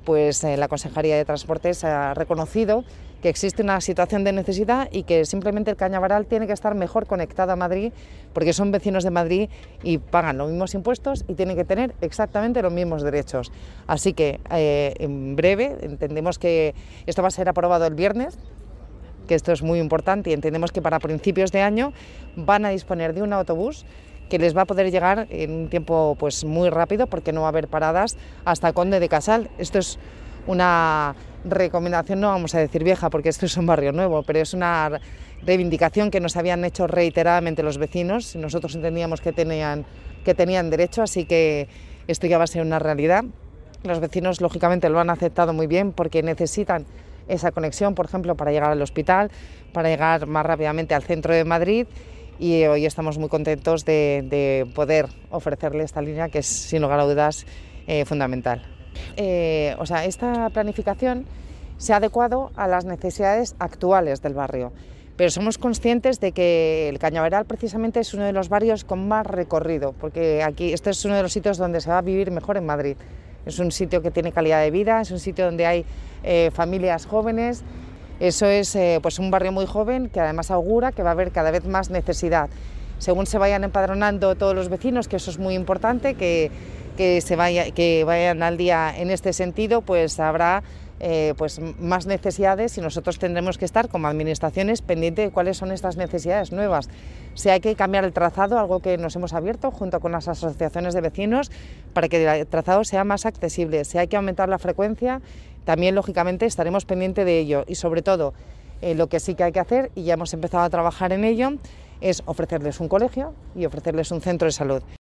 pues la Consejería de Transportes ha reconocido que existe una situación de necesidad y que simplemente el Cañaveral tiene que estar mejor conectado a Madrid, porque son vecinos de Madrid y pagan los mismos impuestos y tienen que tener exactamente los mismos derechos. Así que en breve entendemos que esto va a ser aprobado el viernes, que esto es muy importante, y entendemos que para principios de año van a disponer de un autobús que les va a poder llegar en un tiempo pues muy rápido, porque no va a haber paradas hasta Conde de Casal. Esto es una recomendación, no vamos a decir vieja, porque esto es un barrio nuevo, pero es una reivindicación que nos habían hecho reiteradamente los vecinos. Nosotros entendíamos que tenían derecho, así que esto ya va a ser una realidad. Los vecinos lógicamente lo han aceptado muy bien, porque necesitan esa conexión, por ejemplo, para llegar al hospital, para llegar más rápidamente al centro de Madrid, y hoy estamos muy contentos de poder ofrecerle esta línea, que es sin lugar a dudas fundamental. Esta planificación se ha adecuado a las necesidades actuales del barrio, pero somos conscientes de que el Cañaveral precisamente es uno de los barrios con más recorrido, porque aquí este es uno de los sitios donde se va a vivir mejor en Madrid. Es un sitio que tiene calidad de vida, es un sitio donde hay familias jóvenes. Eso es pues un barrio muy joven, que además augura que va a haber cada vez más necesidad. Según se vayan empadronando todos los vecinos, que eso es muy importante, que vayan al día en este sentido, pues habrá pues más necesidades, y nosotros tendremos que estar como administraciones pendientes de cuáles son estas necesidades nuevas. Si hay que cambiar el trazado, algo que nos hemos abierto junto con las asociaciones de vecinos para que el trazado sea más accesible. Si hay que aumentar la frecuencia, también lógicamente estaremos pendientes de ello, y sobre todo lo que sí que hay que hacer, y ya hemos empezado a trabajar en ello, es ofrecerles un colegio y ofrecerles un centro de salud.